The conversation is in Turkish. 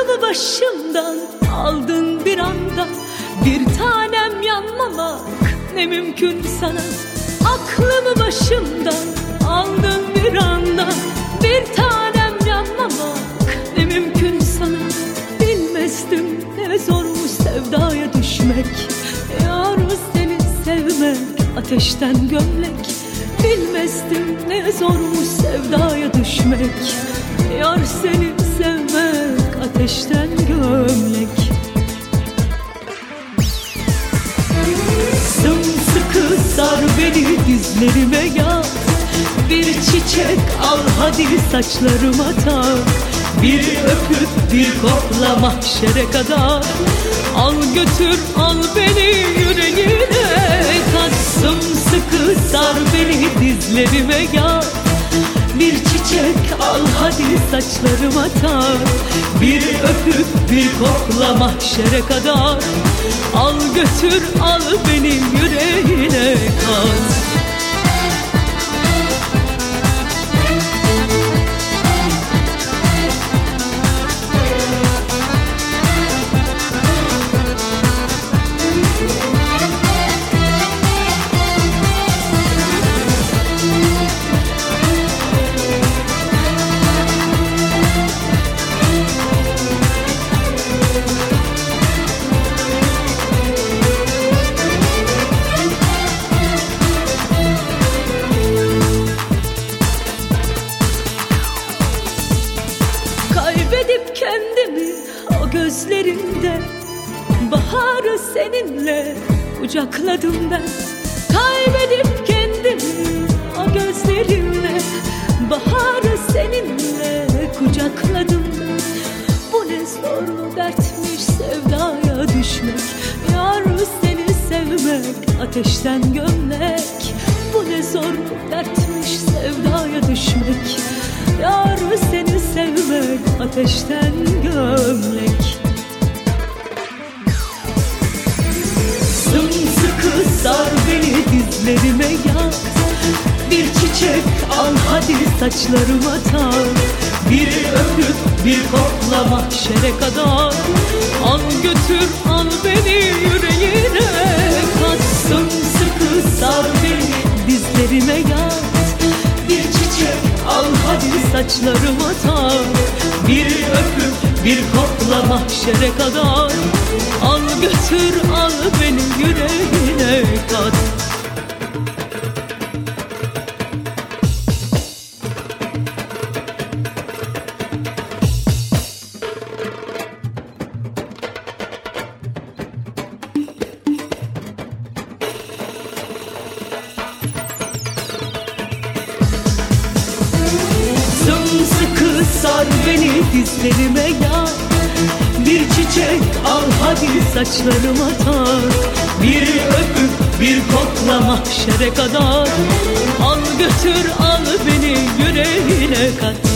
Aklımı başımdan aldın bir anda, bir tanem yanmamak ne mümkün sana. Aklımı başımdan aldın bir anda, bir tanem yanmamak ne mümkün sana. Bilmezdim ne zormuş sevdaya düşmek, yar seni sevmek ateşten gömlek. Bilmezdim ne zormuş sevdaya düşmek, yar seni sevmek ateşten gömlek. Sımsıkı sar beni dizlerime yat, bir çiçek al hadi saçlarıma tak. Bir öpüp bir kokla mahşere kadar, al götür al beni yüreğine kat. Sımsıkı sar beni dizlerime yat, bir çiçek al hadi saçlarıma tak. Bir öpüp bir kokla mahşere kadar, al götür al beni yüreğine kat. Kaybedip kendimi o gözlerinde, baharı seninle kucakladım ben. Kaybedip kendimi o gözlerimle, baharı seninle kucakladım ben. Bu ne zorlu dertmiş sevdaya düşmek, yar seni sevmek ateşten gömlek. Bu ne zorlu dertmiş sevdaya düşmek, yar seni sevmek ateşten gömlek. Sımsıkı sar beni dizlerime yat, bir çiçek al hadi saçlarıma tak. Bir öpüp bir kokla mahşere kadar, al götür al beni yüreğine kat. Sımsıkı sar beni dizlerime yat, bir çiçek al hadi saçlarıma tak. Bir öpüp bir kokla mahşere kadar, al götür al beni yüreğine kat. Sımsıkı sar beni dizlerime yat, bir çiçek al hadi saçlarıma tak. Bir öpüp bir kokla mahşere kadar, al götür al beni yüreğine kat.